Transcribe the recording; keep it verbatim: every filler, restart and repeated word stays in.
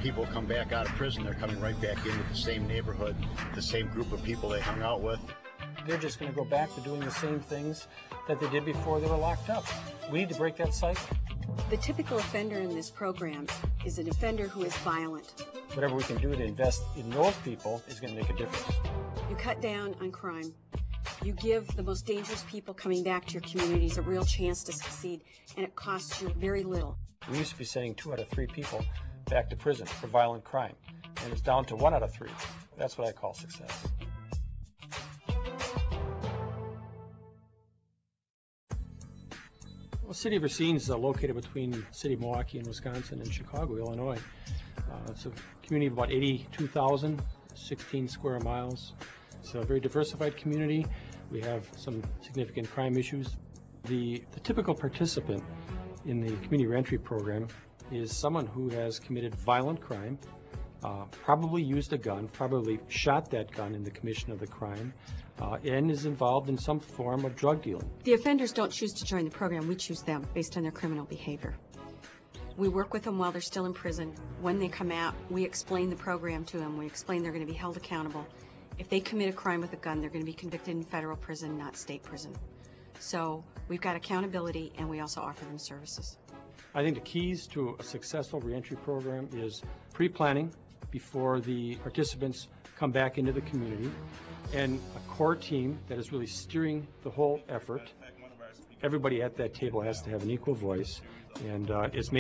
people come back out of prison, they're coming right back in with the same neighborhood, the same group of people they hung out with. They're just going to go back to doing the same things that they did before they were locked up. We need to break that cycle. The typical offender in this program is an offender who is violent. Whatever we can do to invest in those people is going to make a difference. You cut down on crime. You give the most dangerous people coming back to your communities a real chance to succeed, and it costs you very little. We used to be sending two out of three people back to prison for violent crime, and it's down to one out of three. That's what I call success. Well, the city of Racine is uh, located between the city of Milwaukee and Wisconsin and Chicago, Illinois. Uh, it's a community of about eighty-two thousand, sixteen square miles. It's a very diversified community. We have some significant crime issues. The, the typical participant in the community reentry program is someone who has committed violent crime, uh, probably used a gun, probably shot that gun in the commission of the crime, uh, and is involved in some form of drug dealing. The offenders don't choose to join the program. We choose them based on their criminal behavior. We work with them while they're still in prison. When they come out, we explain the program to them. We explain they're going to be held accountable. If they commit a crime with a gun, they're going to be convicted in federal prison, not state prison. So we've got accountability, and we also offer them services. I think the keys to a successful reentry program is pre-planning before the participants come back into the community, and a core team that is really steering the whole effort. Everybody at that table has to have an equal voice, and uh, it's